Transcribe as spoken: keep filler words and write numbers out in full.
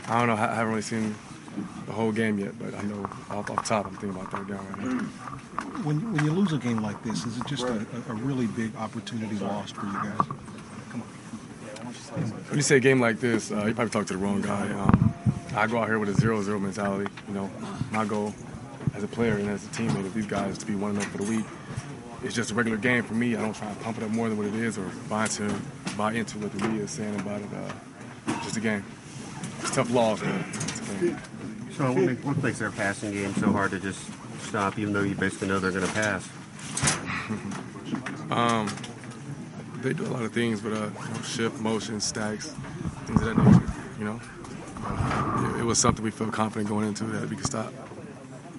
I don't know. I haven't really seen the whole game yet, but I know off, off top I'm thinking about third down right now. When, when you lose a game like this, is it just a, a really big opportunity lost for you guys? Come on. When you say a game like this, uh, you probably talk to the wrong guy. Um, I go out here with a zero zero mentality. You know, my goal as a player and as a teammate of these guys is to be one and zero for the week. It's just a regular game for me. I don't try to pump it up more than what it is or buy into, buy into what the media is saying about it. Uh, just a game. It's a tough loss, but it's a game. So what, make, what makes their passing game so hard to just stop, even though you basically know they're going to pass? um, they do a lot of things, but uh, you know, shift, motion, stacks, things of that nature. You know, uh, it, it was something we felt confident going into that we could stop.